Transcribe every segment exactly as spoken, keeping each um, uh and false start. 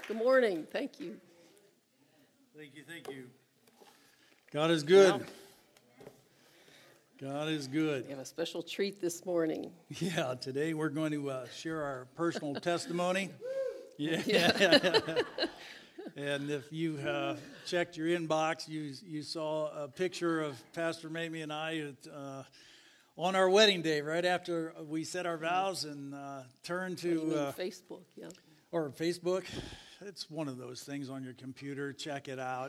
Good morning. Thank you. Thank you, thank you. God is good. God is good. We have a special treat this morning. Yeah, today we're going to uh, share our personal testimony. Yeah. Yeah. And if you uh, checked your inbox, you you saw a picture of Pastor Mamie and I at, uh, on our wedding day, right after we said our vows and uh, turned What do you to mean, uh, Facebook, yeah. or Facebook. It's one of those things on your computer. Check it out.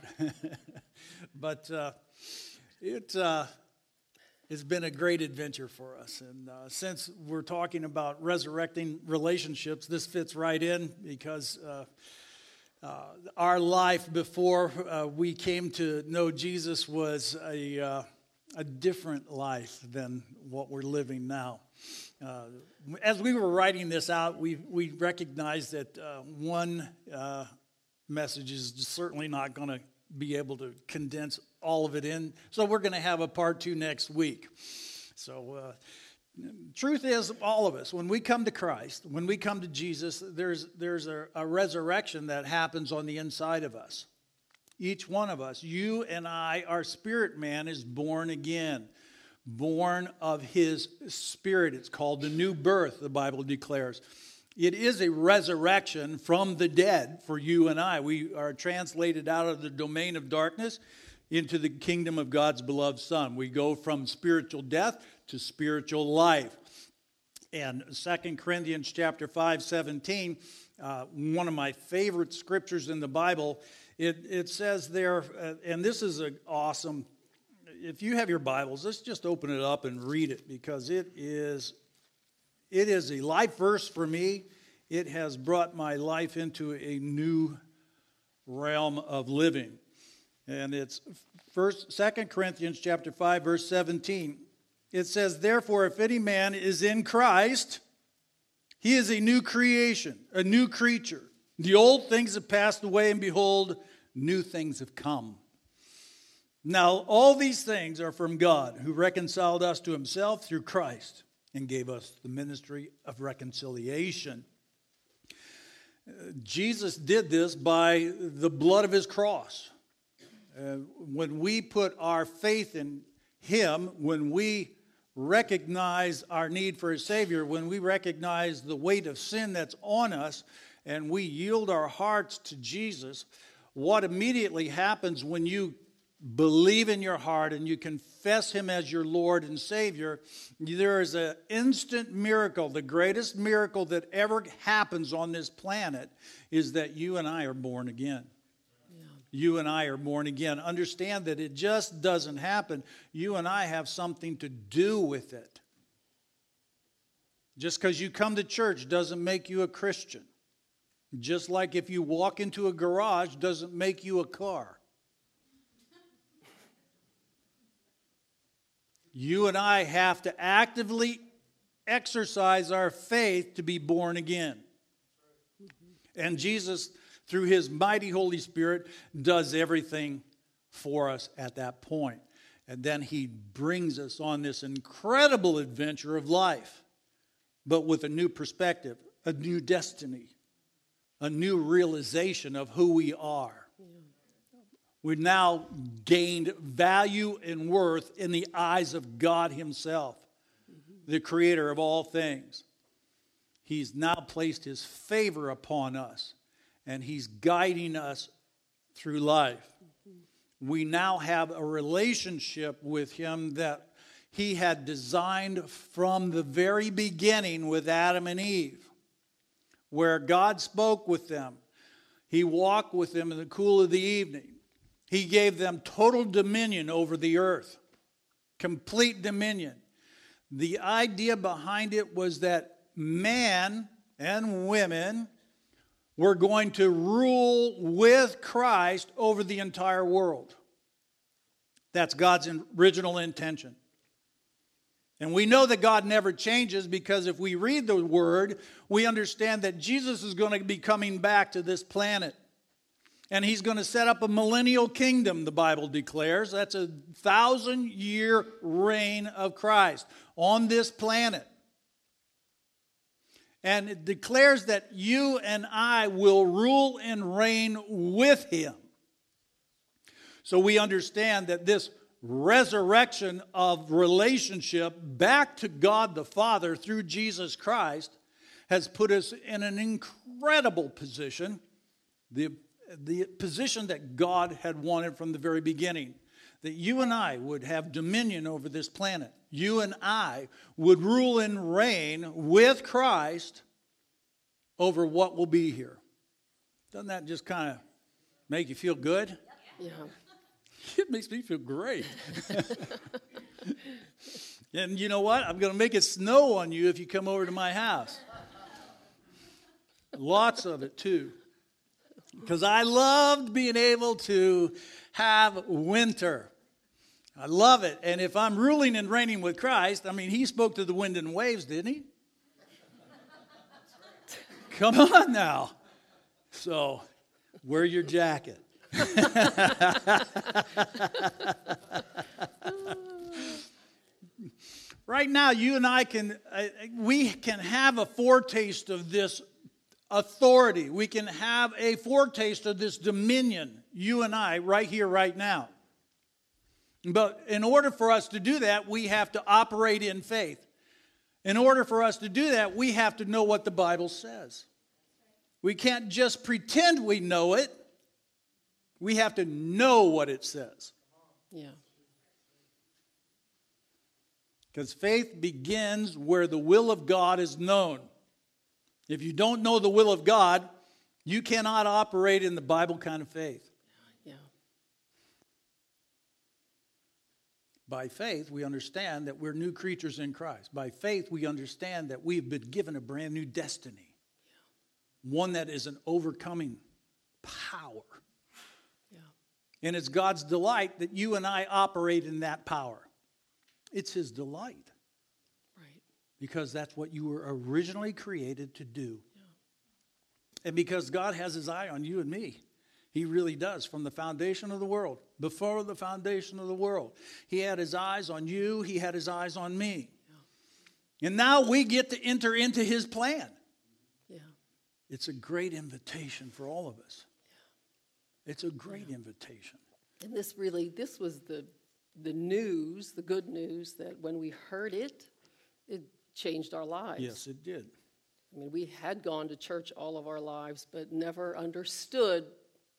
But uh, it. Uh, It's been a great adventure for us. And uh, since we're talking about resurrecting relationships, this fits right in because uh, uh, our life before uh, we came to know Jesus was a, uh, a different life than what we're living now. Uh, as we were writing this out, we, we recognized that uh, one uh, message is certainly not going to be able to condense all of it in. So we're going to have a part two next week. So uh, truth is, all of us, when we come to Christ, when we come to Jesus, there's there's a, a resurrection that happens on the inside of us. Each one of us, you and I, our spirit man is born again, born of his spirit. It's called the new birth, the Bible declares. It is a resurrection from the dead for you and I. We are translated out of the domain of darkness into the kingdom of God's beloved Son. We go from spiritual death to spiritual life. And Second Corinthians chapter five, seventeen, uh, one of my favorite scriptures in the Bible, it, it says there, uh, and this is an awesome, if you have your Bibles, let's just open it up and read it because it is It is a life verse for me. It has brought my life into a new realm of living. And it's first, Second Corinthians chapter five, verse seventeen. It says, "Therefore, if any man is in Christ, he is a new creation, a new creature. The old things have passed away, and behold, new things have come. Now, all these things are from God, who reconciled us to himself through Christ, and gave us the ministry of reconciliation." Uh, Jesus did this by the blood of his cross. Uh, when we put our faith in him, when we recognize our need for a Savior, when we recognize the weight of sin that's on us, and we yield our hearts to Jesus, what immediately happens when you believe in your heart and you confess him as your Lord and Savior, there is an instant miracle. The greatest miracle that ever happens on this planet is that you and I are born again. Yeah. You and I are born again. Understand that it just doesn't happen. You and I have something to do with it. Just because you come to church doesn't make you a Christian. Just like if you walk into a garage doesn't make you a car. You and I have to actively exercise our faith to be born again. And Jesus, through his mighty Holy Spirit, does everything for us at that point. And then he brings us on this incredible adventure of life, but with a new perspective, a new destiny, a new realization of who we are. We've now gained value and worth in the eyes of God himself, mm-hmm. the creator of all things. He's now placed his favor upon us, and he's guiding us through life. Mm-hmm. We now have a relationship with him that he had designed from the very beginning with Adam and Eve, where God spoke with them. He walked with them in the cool of the evening. He gave them total dominion over the earth, complete dominion. The idea behind it was that man and women were going to rule with Christ over the entire world. That's God's original intention. And we know that God never changes because if we read the Word, we understand that Jesus is going to be coming back to this planet. And he's going to set up a millennial kingdom, the Bible declares. That's a thousand-year reign of Christ on this planet. And it declares that you and I will rule and reign with him. So we understand that this resurrection of relationship back to God the Father through Jesus Christ has put us in an incredible position, the, the position that God had wanted from the very beginning, that you and I would have dominion over this planet. You and I would rule and reign with Christ over what will be here. Doesn't that just kind of make you feel good? Yeah. It makes me feel great. And you know what? I'm going to make it snow on you if you come over to my house. Lots of it, too. Because I loved being able to have winter. I love it. And if I'm ruling and reigning with Christ, I mean, he spoke to the wind and waves, didn't he? Come on now. So, wear your jacket. Right now, you and I can, uh, we can have a foretaste of this authority. We can have a foretaste of this dominion, you and I, right here, right now. But in order for us to do that, we have to operate in faith. In order for us to do that, we have to know what the Bible says. We can't just pretend we know it. We have to know what it says. Yeah. Because faith begins where the will of God is known. If you don't know the will of God, you cannot operate in the Bible kind of faith. Yeah. By faith, we understand that we're new creatures in Christ. By faith, we understand that we've been given a brand new destiny. One that is an overcoming power. Yeah. And it's God's delight that you and I operate in that power. It's his delight. Right. Because that's what you were originally created to do. Yeah. And because God has his eye on you and me. He really does. From the foundation of the world. Before the foundation of the world. He had his eyes on you. He had his eyes on me. Yeah. And now we get to enter into his plan. Yeah. It's a great invitation for all of us. Yeah. It's a great yeah. invitation. And this really, this was the the news, the good news, that when we heard it, it changed our lives. Yes, it did. I mean, we had gone to church all of our lives, but never understood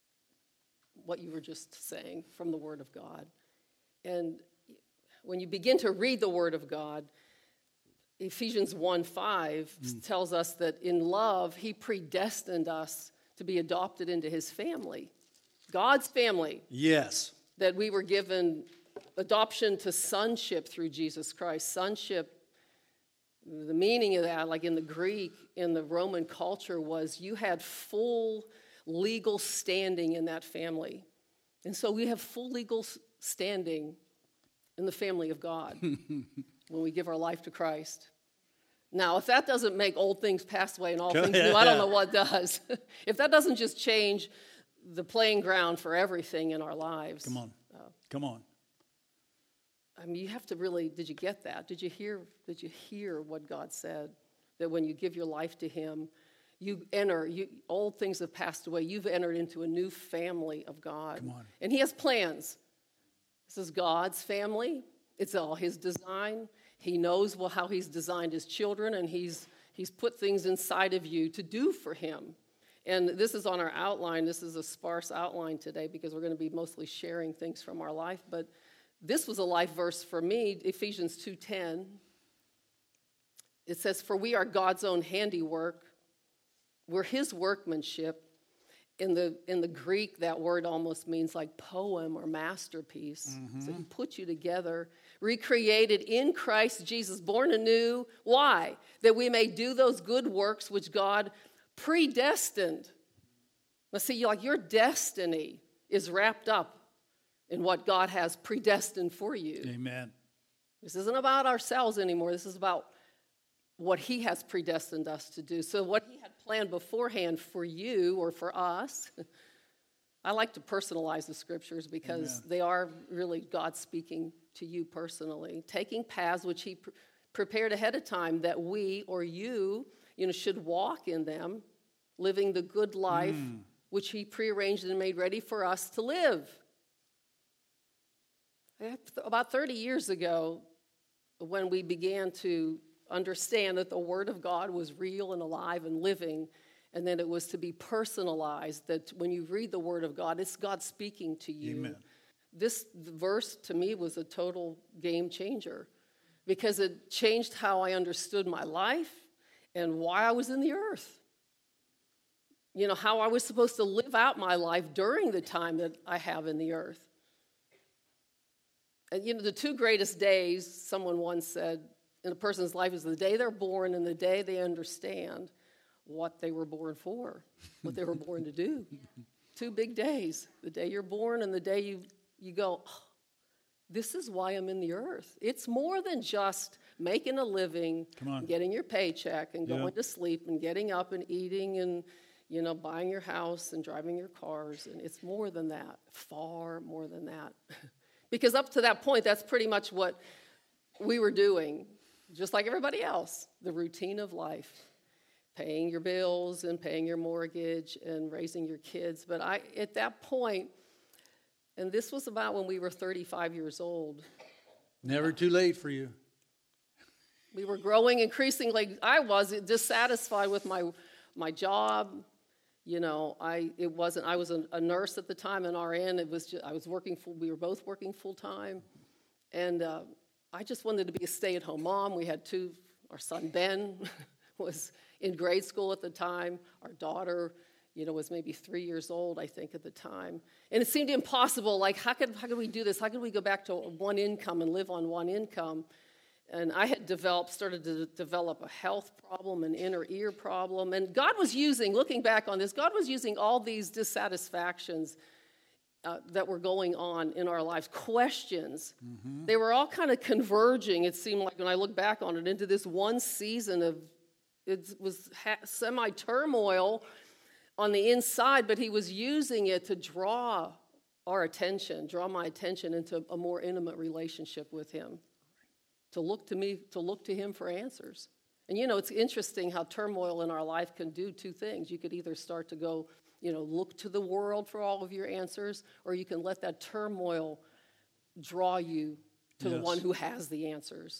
what you were just saying from the Word of God. And when you begin to read the Word of God, Ephesians one five mm. tells us that in love, he predestined us to be adopted into his family. God's family. Yes. That we were given adoption to sonship through Jesus Christ. Sonship, the meaning of that, like in the Greek, in the Roman culture, was you had full legal standing in that family. And so we have full legal standing in the family of God when we give our life to Christ. Now, if that doesn't make old things pass away and all things new, I don't know what does. If that doesn't just change the playing ground for everything in our lives. Come on. Uh, Come on. I mean, you have to really, did you get that? Did you hear, did you hear what God said? That when you give your life to him, you enter, you, old things have passed away. You've entered into a new family of God. Come on. And he has plans. This is God's family. It's all his design. He knows well how he's designed his children, and he's he's put things inside of you to do for him. And this is on our outline. This is a sparse outline today because we're going to be mostly sharing things from our life. But this was a life verse for me, Ephesians two ten. It says, "For we are God's own handiwork. We're his workmanship." In the in the Greek, that word almost means like poem or masterpiece. Mm-hmm. So he put you together, recreated in Christ Jesus, born anew. Why? That we may do those good works which God predestined. Now see, like your destiny is wrapped up in what God has predestined for you. Amen. This isn't about ourselves anymore. This is about what he has predestined us to do. So what he had planned beforehand for you or for us, I like to personalize the scriptures because Amen. They are really God speaking to you personally, taking paths which he pre- prepared ahead of time that we or you you know, should walk in them, living the good life mm. which he prearranged and made ready for us to live. About thirty years ago, when we began to understand that the Word of God was real and alive and living, and that it was to be personalized, that when you read the Word of God, it's God speaking to you. Amen. This verse, to me, was a total game changer because it changed how I understood my life and why I was in the earth. You know, how I was supposed to live out my life during the time that I have in the earth. And, you know, the two greatest days, someone once said, in a person's life is the day they're born and the day they understand what they were born for, what they were born to do. Two big days, the day you're born and the day you, you go, oh, this is why I'm in the earth. It's more than just making a living, getting your paycheck and going yeah. to sleep and getting up and eating and, you know, buying your house and driving your cars. And it's more than that, far more than that. Because up to that point, that's pretty much what we were doing, just like everybody else, the routine of life, paying your bills and paying your mortgage and raising your kids. But I, at that point, and this was about when we were thirty-five years old. Never too late for you. We were growing increasingly. I was dissatisfied with my my job. You know, I it wasn't. I was a, a nurse at the time, an R N. It was just, I was working full. We were both working full time, and uh, I just wanted to be a stay-at-home mom. We had two. Our son Ben was in grade school at the time. Our daughter, you know, was maybe three years old, I think, at the time. And it seemed impossible. Like, how could how could we do this? How could we go back to one income and live on one income? And I had developed, started to develop a health problem, an inner ear problem. And God was using, looking back on this, God was using all these dissatisfactions uh, that were going on in our lives, questions. Mm-hmm. They were all kind of converging, it seemed like, when I look back on it, into this one season of, it was ha- semi-turmoil on the inside, but he was using it to draw our attention, draw my attention into a more intimate relationship with him. To look to me, to look to him for answers. And, you know, it's interesting how turmoil in our life can do two things. You could either start to go, you know, look to the world for all of your answers, or you can let that turmoil draw you to yes. the one who has the answers.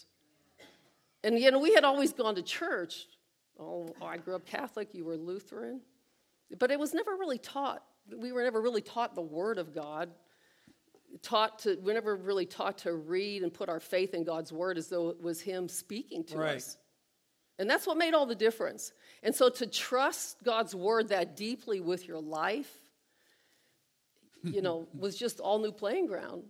And, you know, we had always gone to church. Oh, I grew up Catholic, you were Lutheran. But it was never really taught. We were never really taught the Word of God. Taught to, we never really taught to read and put our faith in God's Word as though it was Him speaking to right. us. And that's what made all the difference. And so to trust God's Word that deeply with your life, you know, was just all new playing ground.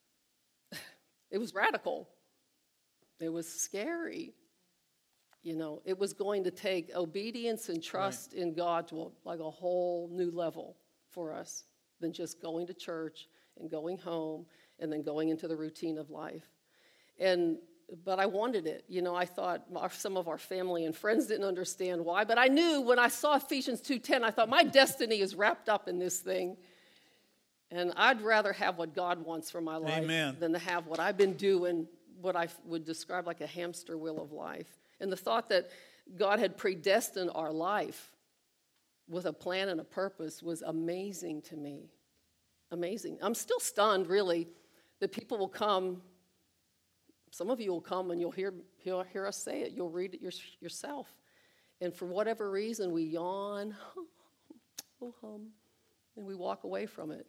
It was radical. It was scary. You know, it was going to take obedience and trust right. in God to like a whole new level for us than just going to church and going home, and then going into the routine of life. And but I wanted it. You know, I thought our, some of our family and friends didn't understand why, but I knew when I saw Ephesians two ten, I thought, my destiny is wrapped up in this thing. And I'd rather have what God wants for my life Amen. Than to have what I've been doing, what I would describe like a hamster wheel of life. And the thought that God had predestined our life with a plan and a purpose was amazing to me. Amazing. I'm still stunned, really, that people will come. Some of you will come and you'll hear, hear, hear us say it. You'll read it your, yourself. And for whatever reason, we yawn, oh, hum, and we walk away from it.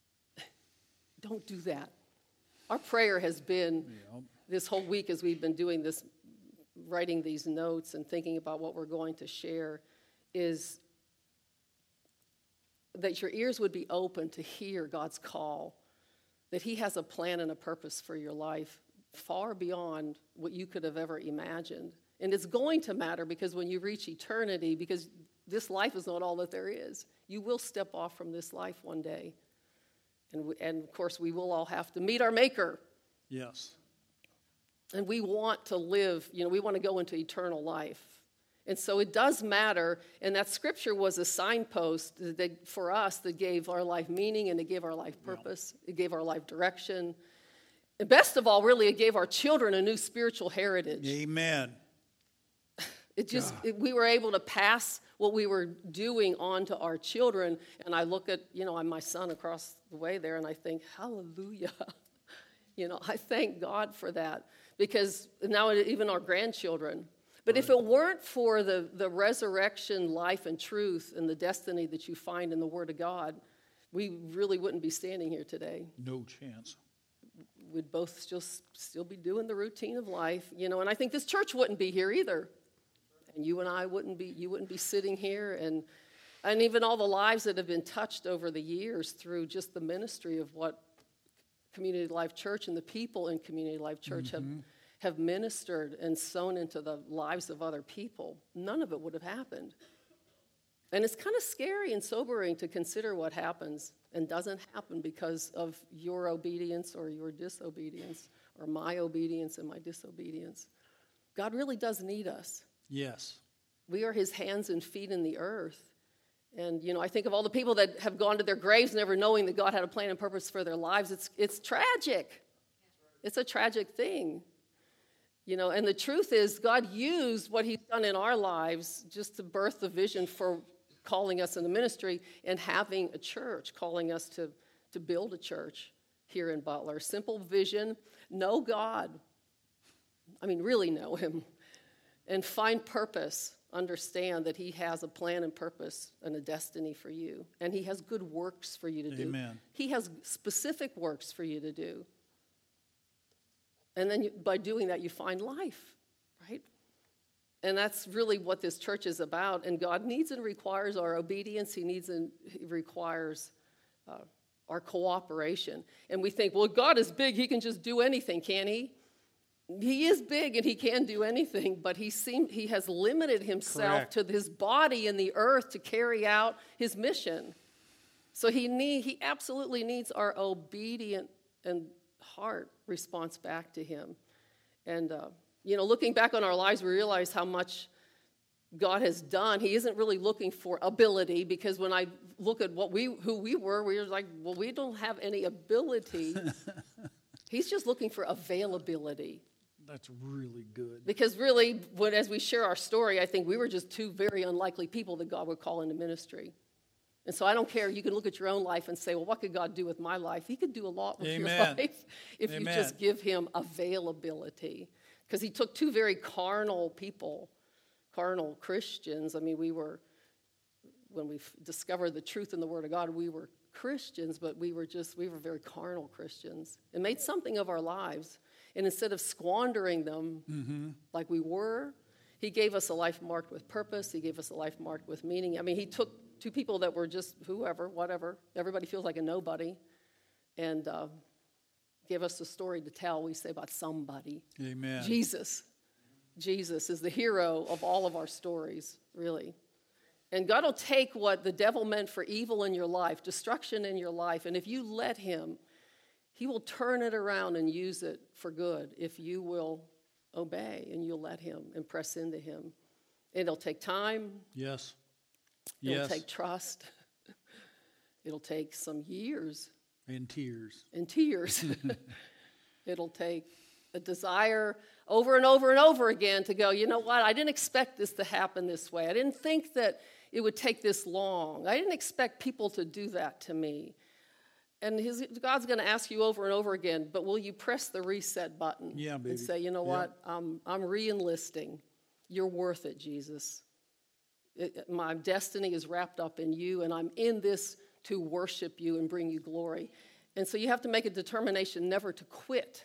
Don't do that. Our prayer has been yep. this whole week as we've been doing this, writing these notes and thinking about what we're going to share, is that your ears would be open to hear God's call, that He has a plan and a purpose for your life far beyond what you could have ever imagined. And it's going to matter because when you reach eternity, because this life is not all that there is, you will step off from this life one day. And, we, and of course, we will all have to meet our Maker. Yes. And we want to live, you know, we want to go into eternal life. And so it does matter, and that scripture was a signpost that, for us that gave our life meaning and it gave our life purpose. Yeah. It gave our life direction. And best of all, really, it gave our children a new spiritual heritage. Amen. It just, it, we were able to pass what we were doing on to our children. And I look at, you know, my son across the way there, and I think, hallelujah. You know, I thank God for that. Because now even our grandchildren. But right. If it weren't for the, the resurrection, life, and truth, and the destiny that you find in the Word of God, we really wouldn't be standing here today. No chance. We'd both still, still be doing the routine of life, you know, and I think this church wouldn't be here either. And you and I wouldn't be, you wouldn't be sitting here, and and even all the lives that have been touched over the years through just the ministry of what Community Life Church and the people in Community Life Church mm-hmm. have, have ministered and sown into the lives of other people. None of it would have happened. And it's kind of scary and sobering to consider what happens and doesn't happen because of your obedience or your disobedience, or my obedience and my disobedience. God really does need us. Yes. We are his hands and feet in the earth. And, you know, I think of all the people that have gone to their graves never knowing that God had a plan and purpose for their lives. It's it's tragic. It's a tragic thing. You know, and the truth is God used what he's done in our lives just to birth the vision for calling us in the ministry and having a church, calling us to, to build a church here in Butler. Simple vision, know God. I mean, really know him. And find purpose. Understand that he has a plan and purpose and a destiny for you. And he has good works for you to do. Amen. He has specific works for you to do. And then you, by doing that, you find life, right? And that's really what this church is about. And God needs and requires our obedience. He needs and he requires uh, our cooperation. And we think, well, God is big. He can just do anything, can he? He is big and he can do anything, but he seemed, he has limited himself Correct. To his body in the earth to carry out his mission. So he need, he absolutely needs our obedient and heart response back to him. And, uh, you know, looking back on our lives, we realize how much God has done. He isn't really looking for ability, because when I look at what we, who we were, we were like, well, we don't have any ability. He's just looking for availability. That's really good. Because really, when as we share our story, I think we were just two very unlikely people that God would call into ministry. And so I don't care. You can look at your own life and say, well, what could God do with my life? He could do a lot with Amen. Your life if Amen. You just give him availability. Because he took two very carnal people, carnal Christians. I mean, we were, when we discovered the truth in the Word of God, we were Christians, but we were just, we were very carnal Christians. And made something of our lives. And instead of squandering them mm-hmm. like we were, he gave us a life marked with purpose. He gave us a life marked with meaning. I mean, he took two people that were just whoever, whatever. Everybody feels like a nobody. And uh, gave us a story to tell, we say, about somebody. Amen. Jesus. Jesus is the hero of all of our stories, really. And God will take what the devil meant for evil in your life, destruction in your life, and if you let him, he will turn it around and use it for good if you will obey and you'll let him and press into him. It'll take time. Yes. It'll yes. take trust. It'll take some years. And tears. And tears. It'll take a desire over and over and over again to go, you know what, I didn't expect this to happen this way. I didn't think that it would take this long. I didn't expect people to do that to me. And his, God's going to ask you over and over again, but will you press the reset button yeah, baby. And say, you know yeah. what, I'm, I'm re-enlisting. You're worth it, Jesus. It, my destiny is wrapped up in you, and I'm in this to worship you and bring you glory. And so you have to make a determination never to quit.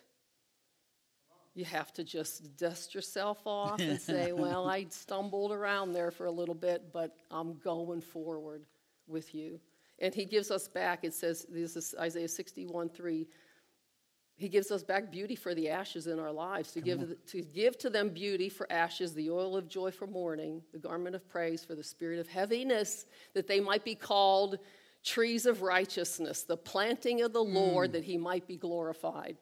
You have to just dust yourself off and say, well, I stumbled around there for a little bit, but I'm going forward with you. And he gives us back, it says, this is Isaiah sixty-one three, he gives us back beauty for the ashes in our lives, to give, to give to them beauty for ashes, the oil of joy for mourning, the garment of praise for the spirit of heaviness, that they might be called trees of righteousness, the planting of the mm. Lord, that he might be glorified.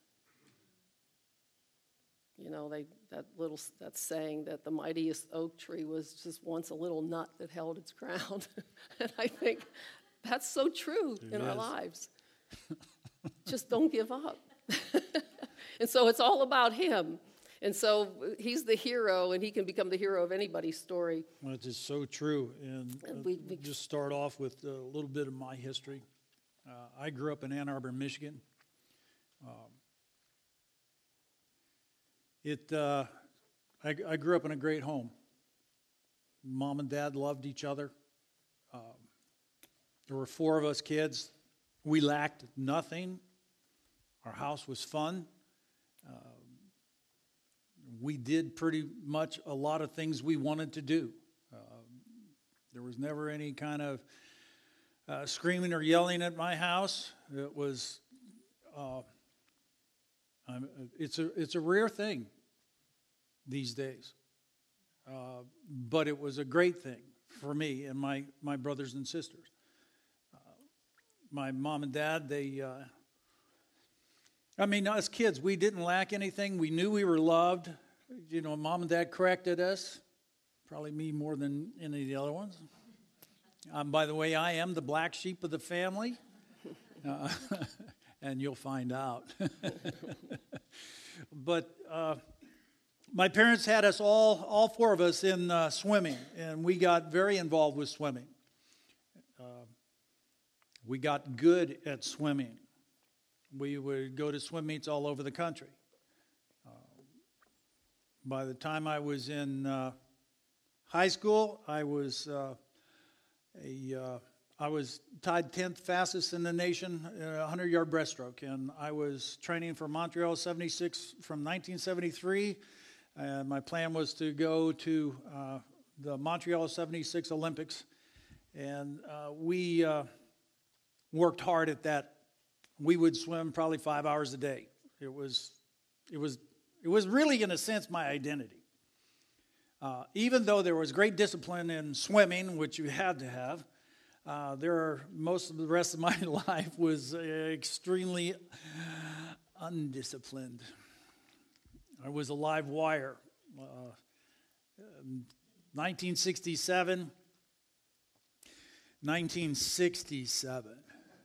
You know, they that little that saying that the mightiest oak tree was just once a little nut that held its ground. And I think that's so true it in is. Our lives. Just don't give up. And so it's all about him. And so he's the hero, and he can become the hero of anybody's story. Well, it is so true. And, uh, And we- we- just start off with a little bit of my history. Uh, I grew up in Ann Arbor, Michigan. Um, it, uh, I, I grew up in a great home. Mom and Dad loved each other. Um, there were four of us kids. We lacked nothing. Our house was fun. Uh, we did pretty much a lot of things we wanted to do. Uh, there was never any kind of uh, screaming or yelling at my house. It was, uh, I'm, it's a it's a rare thing these days, uh, but it was a great thing for me and my my brothers and sisters. Uh, my mom and dad, they. Uh, I mean, as kids, we didn't lack anything. We knew we were loved. You know, mom and dad corrected us. Probably me more than any of the other ones. Um, by the way, I am the black sheep of the family. Uh, and you'll find out. But uh, my parents had us all, all four of us in uh, swimming. And we got very involved with swimming. Uh, we got good at swimming. We would go to swim meets all over the country. Uh, by the time I was in uh, high school, I was uh, a uh, I was tied tenth fastest in the nation in a hundred-yard breaststroke, and I was training for Montreal seventy-six from nineteen seventy-three. And my plan was to go to uh, the Montreal seventy-six Olympics, and uh, we uh, worked hard at that. We would swim probably five hours a day. It was, it was, it was really, in a sense, my identity. Uh, even though there was great discipline in swimming, which you had to have, uh, there are, most of the rest of my life was uh, extremely undisciplined. I was a live wire. Uh, nineteen sixty-seven. nineteen sixty-seven.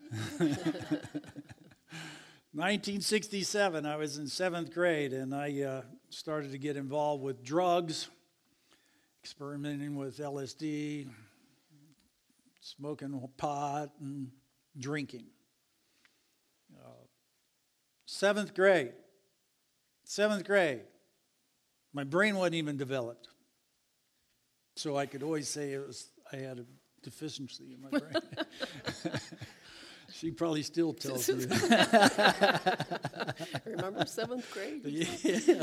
nineteen sixty-seven, I was in seventh grade, and I uh, started to get involved with drugs, experimenting with L S D, smoking pot, and drinking. Uh, seventh grade. Seventh grade. My brain wasn't even developed. So I could always say it was I had a deficiency in my brain. She probably still tells you. Remember seventh grade? Yeah.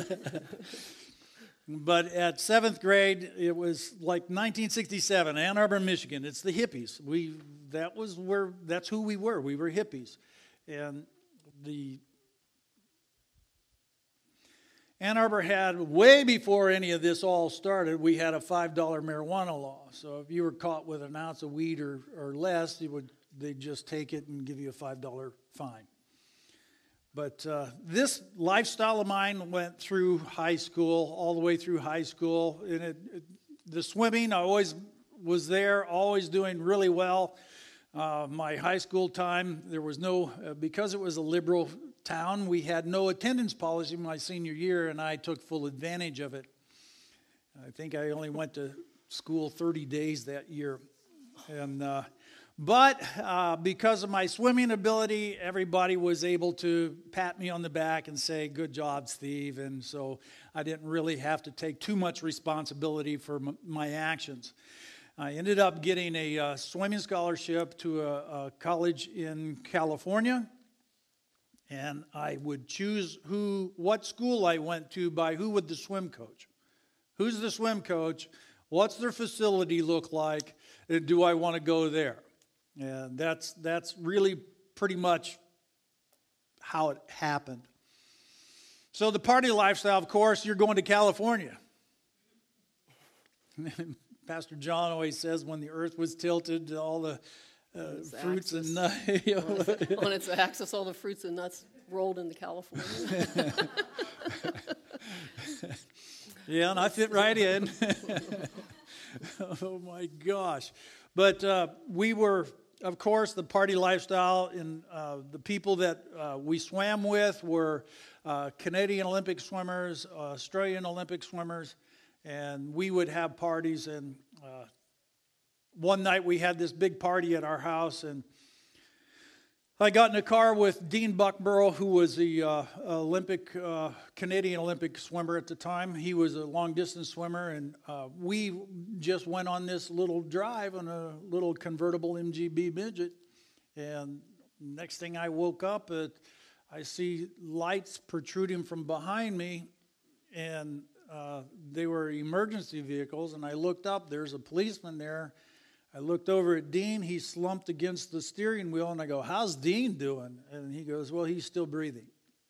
But at seventh grade, it was like nineteen sixty-seven, Ann Arbor, Michigan. It's the hippies. We that was where that's who we were. We were hippies, and the Ann Arbor had, way before any of this all started, we had a five dollar marijuana law. So if you were caught with an ounce of weed or, or less, you would they'd just take it and give you a five dollar fine. But uh, this lifestyle of mine went through high school, all the way through high school. And it, it, the swimming, I always was there, always doing really well. Uh, my high school time, there was no, uh, because it was a liberal town, we had no attendance policy my senior year, and I took full advantage of it. I think I only went to school thirty days that year. And uh, But uh, because of my swimming ability, everybody was able to pat me on the back and say, "Good job, Steve." And so I didn't really have to take too much responsibility for m- my actions. I ended up getting a uh, swimming scholarship to a, a college in California. And I would choose who, what school I went to by who would the swim coach. Who's the swim coach? What's their facility look like? Do I want to go there? And that's that's really pretty much how it happened. So the party lifestyle, of course, you're going to California. Pastor John always says when the earth was tilted, all the uh, fruits axis. and nuts. You know, On its axis, all the fruits and nuts rolled into California. Yeah, and I fit right in. Oh my gosh. But uh, we were of course, the party lifestyle. And uh, the people that uh, we swam with were uh, Canadian Olympic swimmers, Australian Olympic swimmers, and we would have parties. And uh, one night we had this big party at our house, and I got in a car with Dean Buckborough, who was the uh, Olympic uh, Canadian Olympic swimmer at the time. He was a long-distance swimmer, and uh, we just went on this little drive on a little convertible M G B midget. And next thing I woke up, uh, I see lights protruding from behind me, and uh, they were emergency vehicles. And I looked up, there's a policeman there. I looked over at Dean. He slumped against the steering wheel, and I go, "How's Dean doing?" And he goes, "Well, he's still breathing."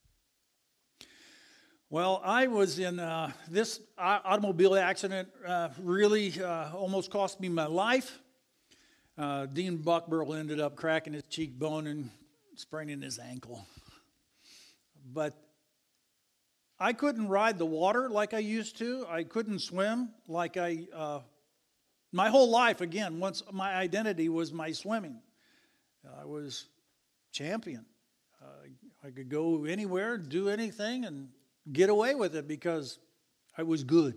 Well, I was in uh, this automobile accident, uh, really uh, almost cost me my life. Uh, Dean Buckborough ended up cracking his cheekbone and spraining his ankle. But I couldn't ride the water like I used to. I couldn't swim like I uh, My whole life, again, once my identity was my swimming. I was champion. Uh, I could go anywhere, do anything, and get away with it because I was good.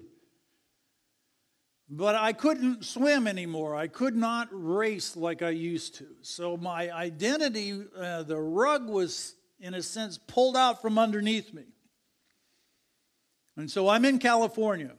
But I couldn't swim anymore. I could not race like I used to. So my identity, uh, the rug was, in a sense, pulled out from underneath me. And so I'm in California.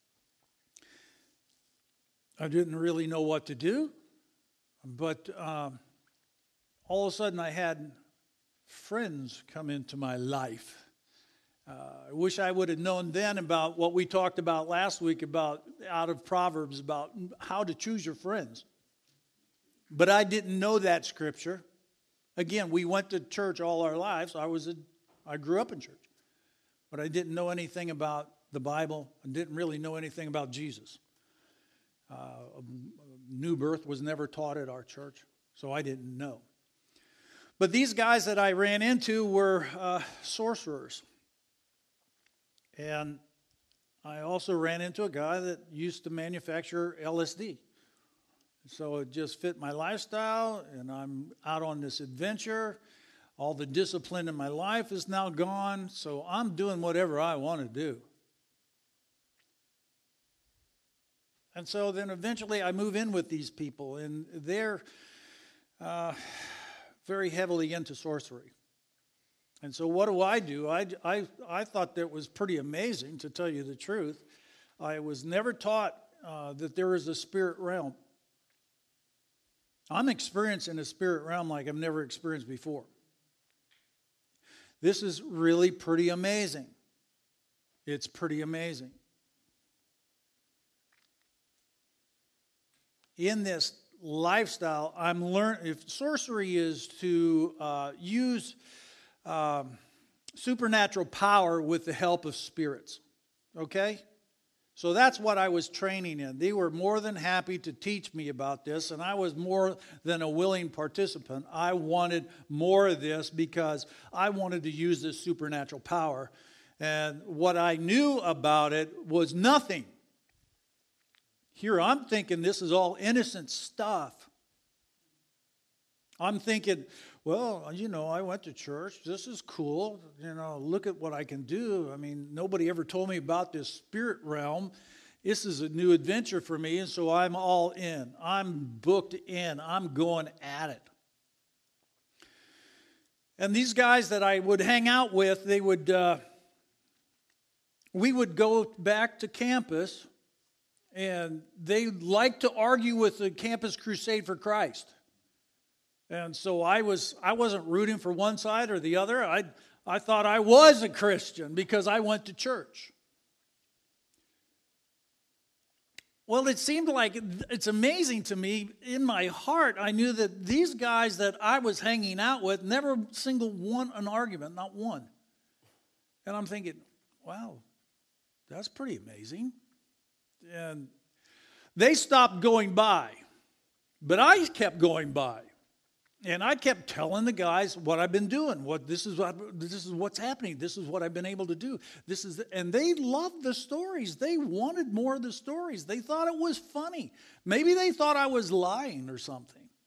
I didn't really know what to do, but um, all of a sudden I had friends come into my life. Uh, I wish I would have known then about what we talked about last week about out of Proverbs about how to choose your friends. But I didn't know that scripture. Again, we went to church all our lives. I was a, I grew up in church, but I didn't know anything about the Bible. I didn't really know anything about Jesus. Uh, new birth was never taught at our church, so I didn't know. But these guys that I ran into were uh, sorcerers. And I also ran into a guy that used to manufacture L S D. So it just fit my lifestyle, and I'm out on this adventure. All the discipline in my life is now gone, so I'm doing whatever I want to do. And so then eventually I move in with these people, and they're uh, very heavily into sorcery. And so what do I do? I, I, I thought that was pretty amazing, to tell you the truth. I was never taught uh, that there is a spirit realm. I'm experiencing a spirit realm like I've never experienced before. This is really pretty amazing. It's pretty amazing. In this lifestyle, I'm learning. If sorcery is to uh, use um, supernatural power with the help of spirits, okay? So that's what I was training in. They were more than happy to teach me about this, and I was more than a willing participant. I wanted more of this because I wanted to use this supernatural power. And what I knew about it was nothing. Here I'm thinking this is all innocent stuff. I'm thinking, well, you know, I went to church. This is cool. You know, look at what I can do. I mean, nobody ever told me about this spirit realm. This is a new adventure for me, and so I'm all in. I'm booked in. I'm going at it. And these guys that I would hang out with, they would, uh, we would go back to campus, and they liked to argue with the Campus Crusade for Christ. And so I was I wasn't rooting for one side or the other. I I thought I was a Christian because I went to church. Well, it seemed like it's amazing to me. In my heart, I knew that these guys that I was hanging out with never single won an argument, not one. And I'm thinking, wow, that's pretty amazing. And they stopped going by, but I kept going by. And I kept telling the guys what I've been doing. What this is what this is what's happening. This is what I've been able to do. This is the, and they loved the stories. They wanted more of the stories. They thought it was funny. Maybe they thought I was lying or something.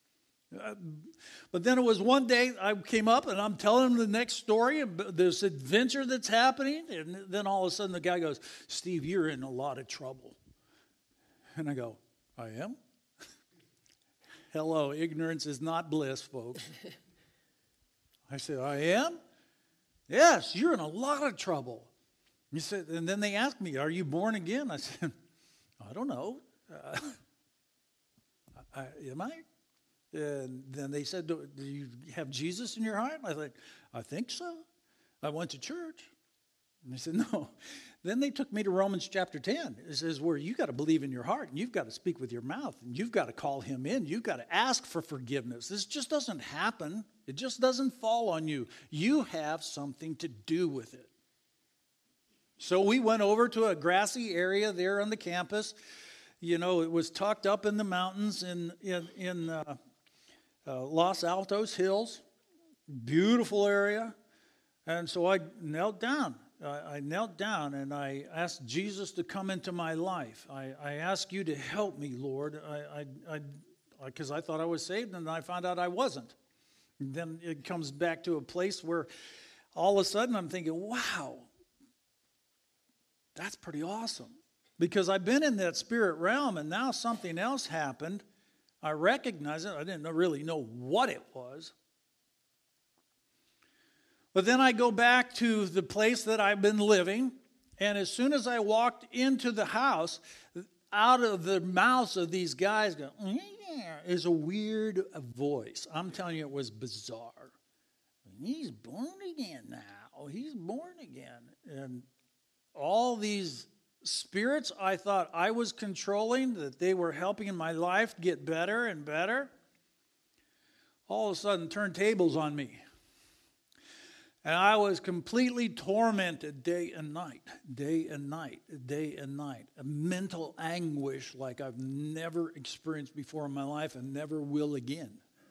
Uh, but then it was one day I came up and I'm telling him the next story, this adventure that's happening. And then all of a sudden the guy goes, Steve, you're in a lot of trouble. And I go, I am? Hello, ignorance is not bliss, folks. I said, I am? Yes, you're in a lot of trouble. He said, and then they asked me, are you born again? I said, I don't know. Uh, I, am I? And then they said, do, do you have Jesus in your heart? I said, I think so. I went to church. And they said, no. Then they took me to Romans chapter ten. It says where you got to believe in your heart, and you've got to speak with your mouth, and you've got to call him in. You've got to ask for forgiveness. This just doesn't happen. It just doesn't fall on you. You have something to do with it. So we went over to a grassy area there on the campus. You know, it was tucked up in the mountains in in, in uh, uh, Los Altos Hills. Beautiful area. And so I knelt down. I, I knelt down and I asked Jesus to come into my life. I, I asked you to help me, Lord, I, I, because I, I thought I was saved, and I found out I wasn't. And then it comes back to a place where all of a sudden I'm thinking, wow, that's pretty awesome. Because I've been in that spirit realm, and now something else happened. I recognize it. I didn't really know what it was. But then I go back to the place that I've been living, and as soon as I walked into the house, out of the mouths of these guys go, yeah, is a weird voice. I'm telling you, it was bizarre. He's born again now. He's born again. And all these spirits I thought I was controlling, that they were helping my life get better and better, all of a sudden turned tables on me. And I was completely tormented day and night, day and night, day and night. A mental anguish like I've never experienced before in my life and never will again.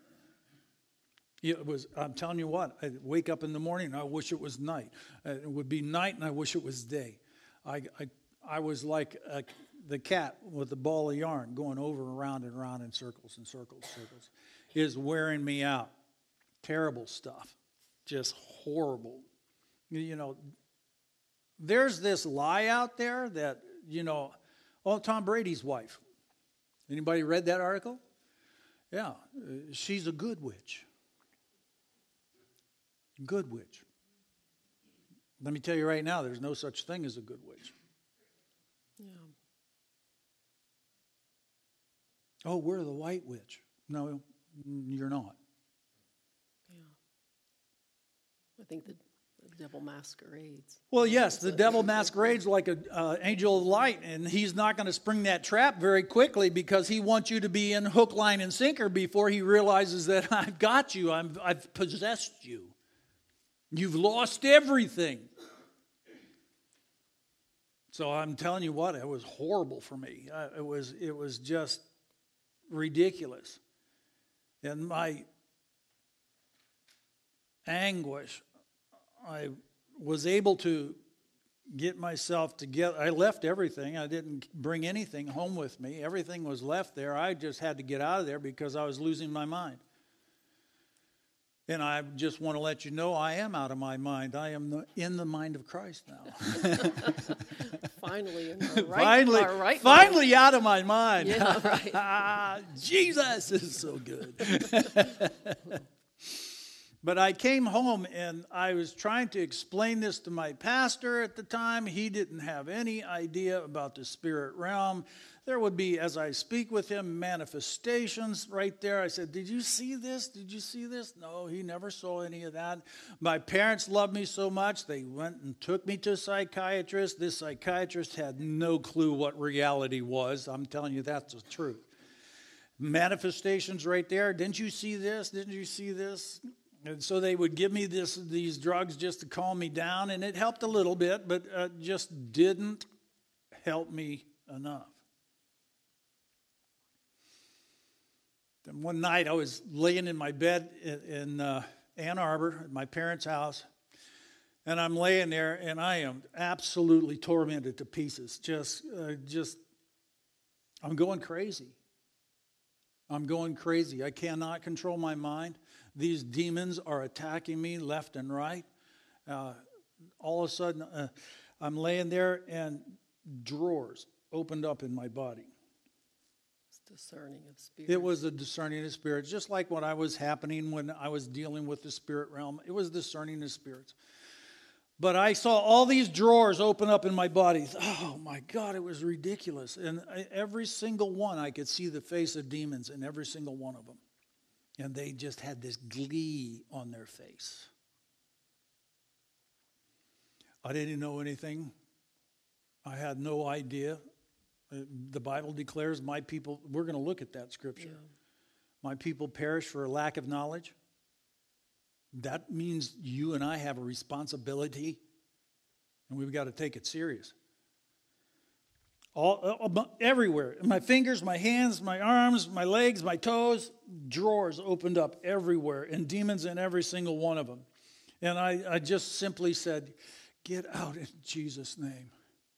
It was, I'm telling you what, I'd wake up in the morning and I wish it was night. It would be night and I wish it was day. I, I, I was like a, the cat with the ball of yarn going over and around and around in circles and circles, circles. It is wearing me out. Terrible stuff. Just horrible. You know, there's this lie out there that, you know, oh, Tom Brady's wife. Anybody read that article? Yeah, she's a good witch. Good witch. Let me tell you right now, there's no such thing as a good witch. Yeah. Oh, we're the white witch. No, you're not. I think the, the devil masquerades. Well, yes, the devil masquerades like an uh, angel of light, and he's not going to spring that trap very quickly because he wants you to be in hook, line, and sinker before he realizes that I've got you, I'm, I've possessed you. You've lost everything. So I'm telling you what, it was horrible for me. Uh, it was, it was just ridiculous. And my anguish, I was able to get myself together. I left everything. I didn't bring anything home with me. Everything was left there. I just had to get out of there because I was losing my mind. And I just want to let you know I am out of my mind. I am the, in the mind of Christ now. Finally, in our right, finally, our right finally mind. out of my mind. Yeah, right. Jesus is so good. But I came home and I was trying to explain this to my pastor at the time. He didn't have any idea about the spirit realm. There would be, as I speak with him, manifestations right there. I said, did you see this? Did you see this? No, he never saw any of that. My parents loved me so much, they went and took me to a psychiatrist. This psychiatrist had no clue what reality was. I'm telling you, that's the truth. Manifestations right there. Didn't you see this? Didn't you see this? And so they would give me this, these drugs just to calm me down, and it helped a little bit, but uh, just didn't help me enough. Then one night I was laying in my bed in, in uh, Ann Arbor at my parents' house, and I'm laying there, and I am absolutely tormented to pieces. Just, uh, just, I'm going crazy. I'm going crazy. I cannot control my mind. These demons are attacking me left and right. Uh, all of a sudden, uh, I'm laying there and drawers opened up in my body. It's discerning of spirits. It was a discerning of spirits, just like what I was happening when I was dealing with the spirit realm. It was discerning of spirits. But I saw all these drawers open up in my body. Oh, my God, it was ridiculous. And I, every single one, I could see the face of demons in every single one of them. And they just had this glee on their face. I didn't know anything. I had no idea. The Bible declares my people, we're going to look at that scripture. Yeah. My people perish for a lack of knowledge. That means you and I have a responsibility, and we've got to take it serious. All uh, everywhere, my fingers, my hands, my arms, my legs, my toes, drawers opened up everywhere, and demons in every single one of them. And I, I just simply said, "Get out in Jesus' name."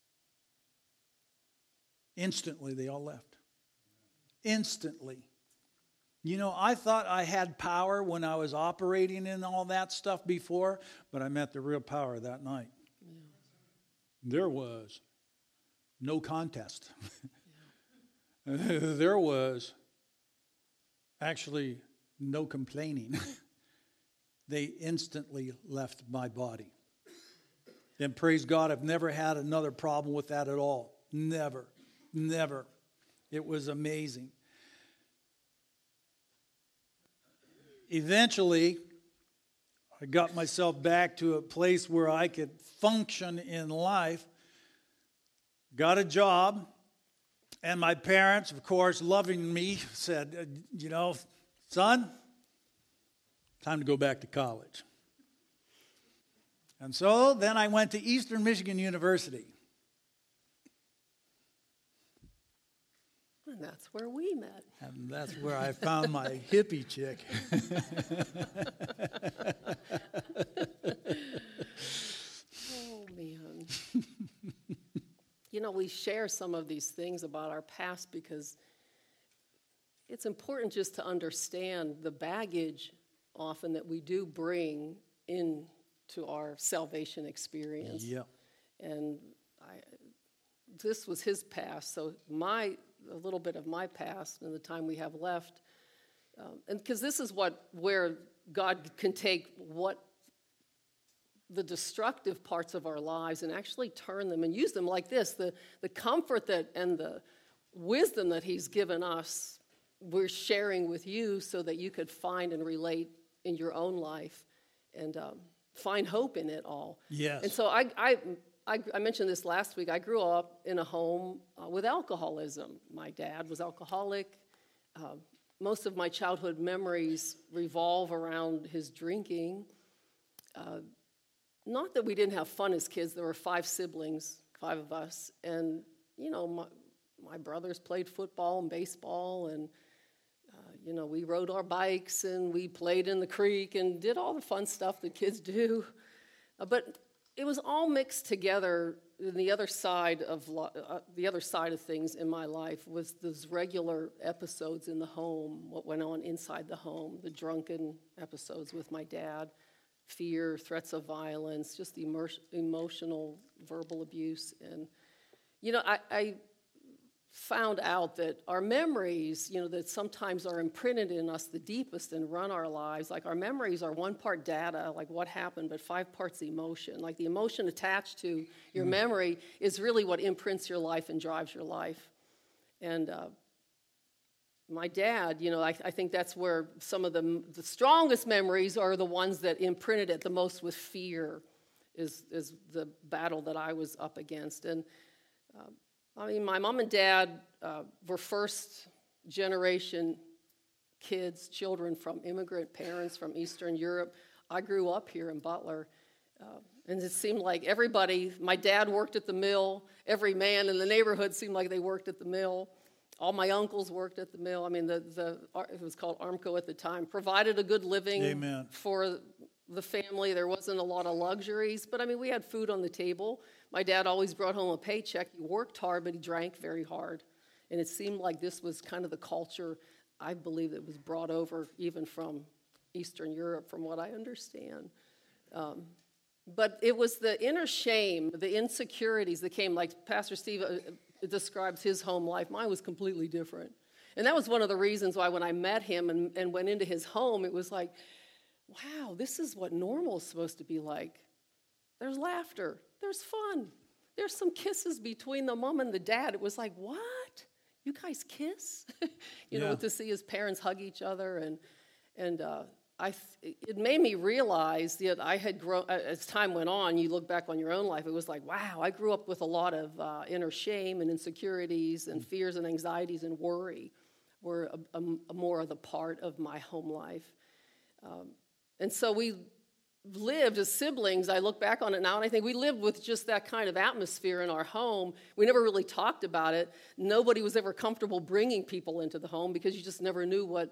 Instantly, they all left. Instantly. You know, I thought I had power when I was operating in all that stuff before, but I met the real power that night. Yeah. There was no contest. Yeah. There was actually no complaining. They instantly left my body. And praise God, I've never had another problem with that at all. Never. Never. It was amazing. Eventually, I got myself back to a place where I could function in life, got a job, and my parents, of course, loving me, said, you know, son, time to go back to college. And so then I went to Eastern Michigan University. And that's where we met. And that's where I found my hippie chick. Oh, man. You know, we share some of these things about our past because it's important just to understand the baggage often that we do bring into our salvation experience. Yeah. And I, this was his past, so my... a little bit of my past and the time we have left. Um, and because this is what where God can take what the destructive parts of our lives and actually turn them and use them like this. The, the comfort that and the wisdom that he's given us, we're sharing with you so that you could find and relate in your own life and um, find hope in it all. Yes. And so I... I I, I mentioned this last week. I grew up in a home uh, with alcoholism. My dad was alcoholic. Uh, most of my childhood memories revolve around his drinking. Uh, not that we didn't have fun as kids. There were five siblings, five of us. And, you know, my, my brothers played football and baseball. And, uh, you know, we rode our bikes and we played in the creek and did all the fun stuff that kids do. Uh, but... It was all mixed together. And the other side of uh, the other side of things in my life was those regular episodes in the home, what went on inside the home, the drunken episodes with my dad, fear, threats of violence, just the immer- emotional, verbal abuse. And, you know, I, I found out that our memories, you know, that sometimes are imprinted in us the deepest and run our lives. Like our memories are one part data, like what happened, but five parts emotion. Like the emotion attached to your mm. memory is really what imprints your life and drives your life. And uh, my dad, you know, I, I think that's where some of the, the strongest memories are the ones that imprinted it the most with fear is, is the battle that I was up against. And uh, I mean, my mom and dad uh, were first generation kids, children from immigrant parents from Eastern Europe. I grew up here in Butler, uh, and it seemed like everybody, my dad worked at the mill, every man in the neighborhood seemed like they worked at the mill. All my uncles worked at the mill. I mean, the, the it was called Armco at the time, provided a good living Amen. For the family. There wasn't a lot of luxuries, but I mean, we had food on the table. My dad always brought home a paycheck. He worked hard, but he drank very hard. And it seemed like this was kind of the culture I believe it was brought over even from Eastern Europe, from what I understand. Um, but it was the inner shame, the insecurities that came, like Pastor Steve uh, describes his home life. Mine was completely different. And that was one of the reasons why when I met him and, and went into his home, it was like, wow, this is what normal is supposed to be like. There's laughter. There's fun. There's some kisses between the mom and the dad. It was like, what? You guys kiss? you yeah. know, to see his parents hug each other. And and uh, I, it made me realize that I had grown, as time went on, you look back on your own life, it was like, wow, I grew up with a lot of uh, inner shame and insecurities and fears and anxieties and worry were a, a, a more of the part of my home life. Um, and so we lived as siblings. I look back on it now and I think we lived with just that kind of atmosphere in our home. We never really talked about it. Nobody was ever comfortable bringing people into the home because you just never knew what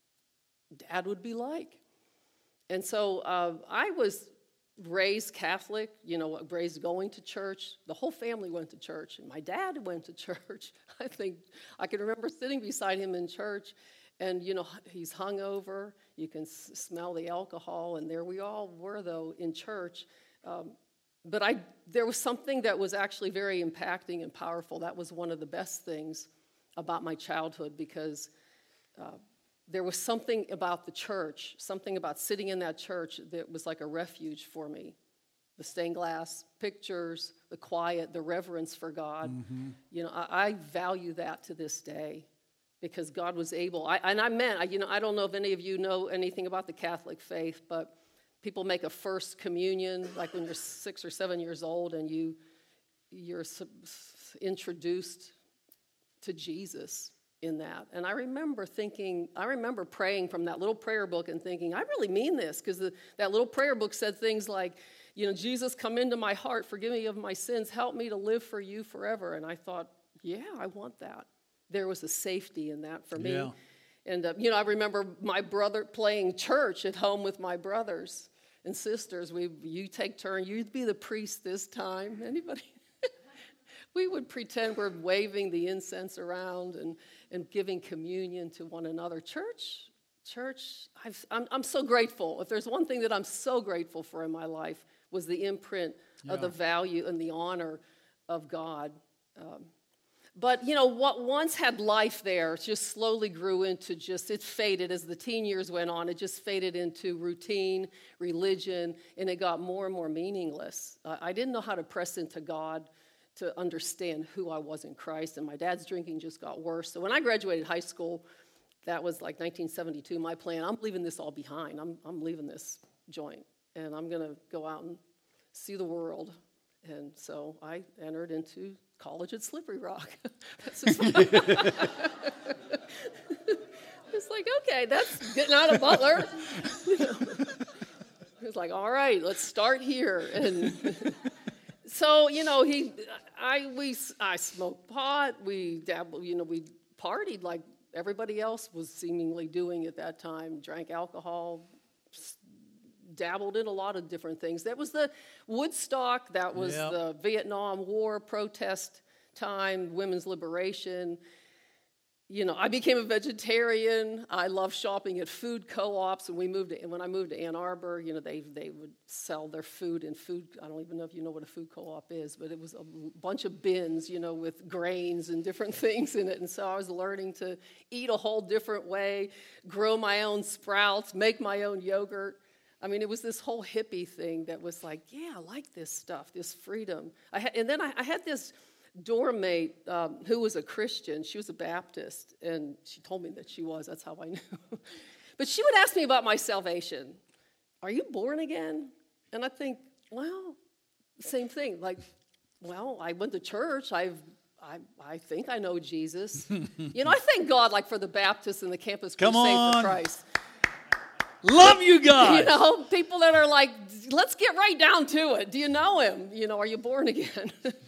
Dad would be like. And so uh, I was raised Catholic, you know, raised going to church. The whole family went to church, and my dad went to church. I think I can remember sitting beside him in church, and, you know, he's hungover. You can s- smell the alcohol, and there we all were, though, in church. Um, but I, there was something that was actually very impacting and powerful. That was one of the best things about my childhood, because uh, there was something about the church, something about sitting in that church that was like a refuge for me. The stained glass pictures, the quiet, the reverence for God. Mm-hmm. You know, I, I value that to this day because God was able. I, and I meant, I, you know, I don't know if any of you know anything about the Catholic faith, but people make a first communion, like when you're six or seven years old, and you you're introduced to Jesus in that. And I remember thinking, I remember praying from that little prayer book and thinking, I really mean this, because that little prayer book said things like, you know, Jesus, come into my heart, forgive me of my sins, help me to live for you forever. And I thought, yeah, I want that. There was a safety in that for me. Yeah. And, uh, you know, I remember my brother playing church at home with my brothers and sisters. We, you take turn, you'd be the priest this time. Anybody? We would pretend we're waving the incense around and, and giving communion to one another. Church, church, I've, I'm, I'm so grateful. If there's one thing that I'm so grateful for in my life was the imprint yeah. of the value and the honor of God. Um, but, you know, what once had life there just slowly grew into just, it faded as the teen years went on. It just faded into routine, religion, and it got more and more meaningless. Uh, I didn't know how to press into God to understand who I was in Christ, and my dad's drinking just got worse. So when I graduated high school, that was like nineteen seventy-two, my plan, I'm leaving this all behind. I'm I'm leaving this joint, and I'm going to go out and see the world. And so I entered into college at Slippery Rock. It's like, okay, that's getting out of Butler. You know. It's like, all right, let's start here. And so, you know, he, I, we, I smoked pot. We dabbled, you know, we partied like everybody else was seemingly doing at that time. Drank alcohol, dabbled in a lot of different things. That was the Woodstock. That was yep. the Vietnam War protest time, women's liberation. You know, I became a vegetarian. I love shopping at food co-ops. And we moved to, when I moved to Ann Arbor, you know, they they would sell their food in food. I don't even know if you know what a food co-op is, but it was a bunch of bins, you know, with grains and different things in it. And so I was learning to eat a whole different way, grow my own sprouts, make my own yogurt. I mean, it was this whole hippie thing that was like, yeah, I like this stuff, this freedom. I had, and then I, I had this dorm mate um, who was a Christian. She was a Baptist, and she told me that she was. That's how I knew. But she would ask me about my salvation. Are you born again? And I think, well, same thing. Like, well, I went to church. I've, I, I think I know Jesus. You know, I thank God, like, for the Baptists and the Campus Crusade for Christ. Love you guys. You know, people that are like, let's get right down to it. Do you know him? You know, are you born again?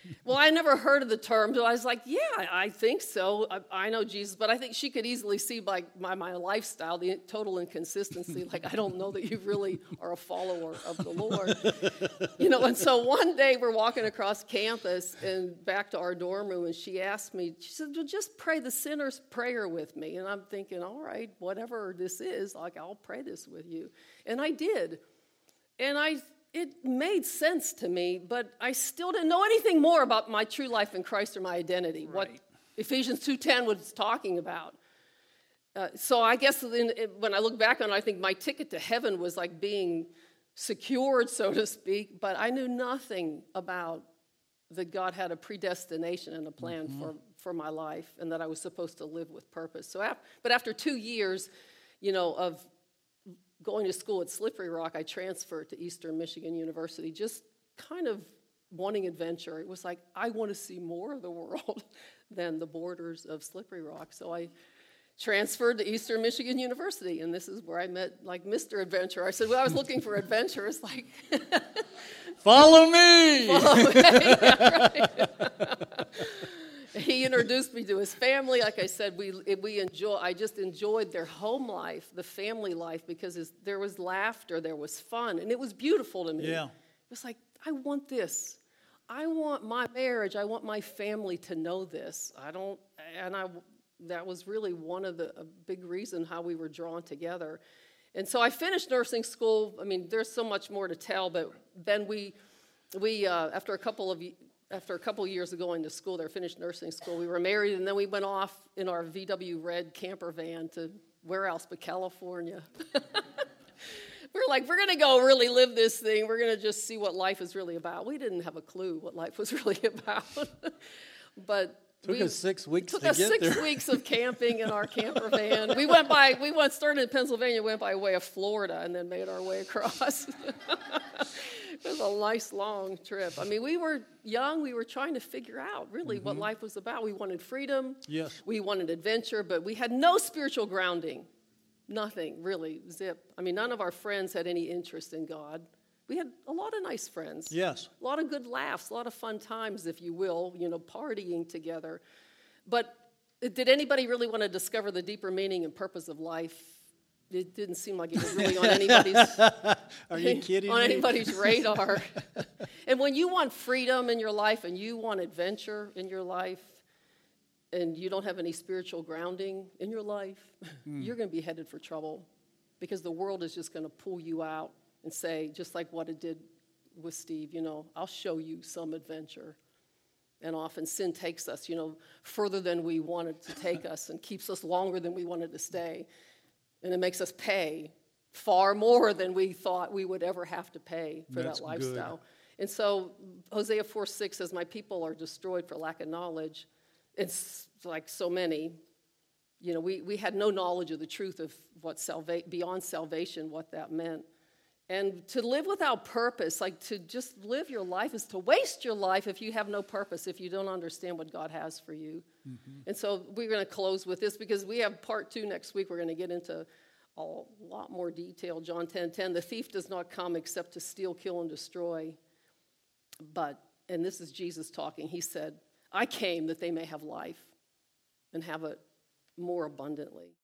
Well, I never heard of the term, but I was like, yeah, I think so. I, I know Jesus, but I think she could easily see by my, my lifestyle, the total inconsistency. Like, I don't know that you really are a follower of the Lord. You know, and so one day we're walking across campus and back to our dorm room, and she asked me, she said, well, just pray the sinner's prayer with me. And I'm thinking, all right, whatever this is, like, I'll pray this with you. And I did. And I... It made sense to me, but I still didn't know anything more about my true life in Christ or my identity, right. What Ephesians two ten was talking about. Uh, so I guess in, when I look back on it, I think my ticket to heaven was like being secured, so to speak, but I knew nothing about that God had a predestination and a plan mm-hmm. for, for my life, and that I was supposed to live with purpose. So, after, But after two years, you know, of going to school at Slippery Rock, I transferred to Eastern Michigan University, just kind of wanting adventure. It was like, I want to see more of the world than the borders of Slippery Rock. So I transferred to Eastern Michigan University, and this is where I met, like, Mister Adventure. I said, well, I was looking for adventure. It's like... Follow me! Follow me. Yeah, right. He introduced me to his family. Like I said, we we enjoy. I just enjoyed their home life, the family life, because there was laughter, there was fun, and it was beautiful to me. Yeah. It was like, I want this. I want my marriage. I want my family to know this. I don't, and I. That was really one of the a big reason how we were drawn together. And so I finished nursing school. I mean, there's so much more to tell, but then we we uh, after a couple of After a couple years of going to school there, finished nursing school, we were married, and then we went off in our V W red camper van to where else but California. We're like, we're going to go really live this thing. We're going to just see what life is really about. We didn't have a clue what life was really about. But took we, us six weeks took to us get six there. weeks of camping in our camper van. We went by, we went started in Pennsylvania, went by way of Florida, and then made our way across. It was a nice long trip. I mean, we were young. We were trying to figure out really mm-hmm. what life was about. We wanted freedom. Yes. We wanted adventure, but we had no spiritual grounding. Nothing, really. Zip. I mean, none of our friends had any interest in God. We had a lot of nice friends. Yes. A lot of good laughs, a lot of fun times, if you will, you know, partying together. But did anybody really want to discover the deeper meaning and purpose of life? It didn't seem like it was really on anybody's Are you kidding on me? anybody's radar. And when you want freedom in your life and you want adventure in your life and you don't have any spiritual grounding in your life, mm. you're going to be headed for trouble, because the world is just going to pull you out and say, just like what it did with Steve, you know, I'll show you some adventure. And often sin takes us, you know, further than we wanted to take us and keeps us longer than we wanted to stay. And it makes us pay far more than we thought we would ever have to pay for That's that lifestyle. Good. And so Hosea four six says, my people are destroyed for lack of knowledge. It's like so many. You know, we, we had no knowledge of the truth of what salva- beyond salvation, what that meant. And to live without purpose, like to just live your life, is to waste your life if you have no purpose, if you don't understand what God has for you. Mm-hmm. And so we're going to close with this, because we have part two next week. We're going to get into a lot more detail. John ten ten, the thief does not come except to steal, kill, and destroy. But, and this is Jesus talking, he said, I came that they may have life and have it more abundantly.